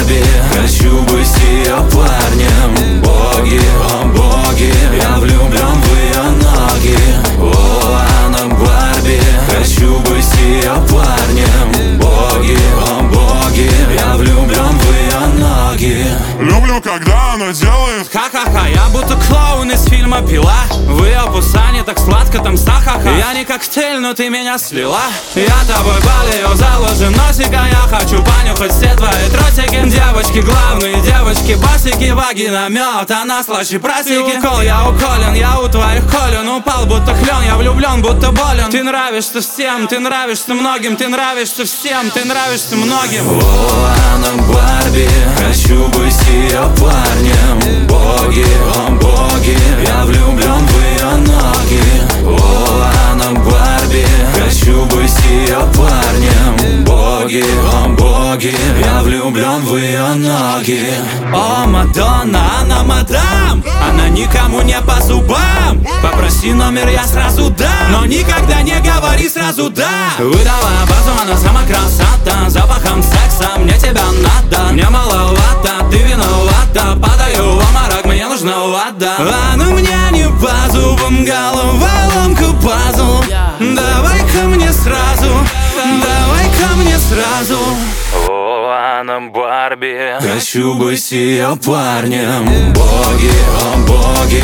Барби, хочу быть ее парнем. Боги, о боги, я влюблен в ее ноги. О, она Барби, хочу быть ее парнем. Боги, о боги, я влюблен в ее ноги. Люблю, когда она делает ха-ха-ха, я будто клоун из фильма «Пила». В ее пусане так сладко там сахаха. Я не коктейль, но ты меня слила. Я тобой болею, заложи носика. Я хочу понюхать все твои тросики. Девочки главные, девочки басики. Вагина мед, она слаще просеки. Укол, я уколен, я у твоих колен. Упал будто клен, я влюблен, будто болен. Ты нравишься всем, ты нравишься многим. Ты нравишься всем, ты нравишься многим. О, она Барби, хочу быть ее парнем. Боги, о боги, я влюблен в ее ноги. О, она Барби, хочу быть ее парнем. Боги, о боги, я влюблен в ее ноги. О, Мадонна, она мадам. Она никому не по зубам. Попроси номер, я сразу дам. Но никогда не говори сразу да. Выдавая базу, она сама красота. Запахом секса, мне тебя надо. Мне маловато, ты виновата. Падаю в обморок, мне нужна вода. Она мне не по зубам, головоломка пазл. Давай-ка мне сразу, давай-ка мне сразу. О, она Барби, хочу быть ее парнем. Боги, о боги,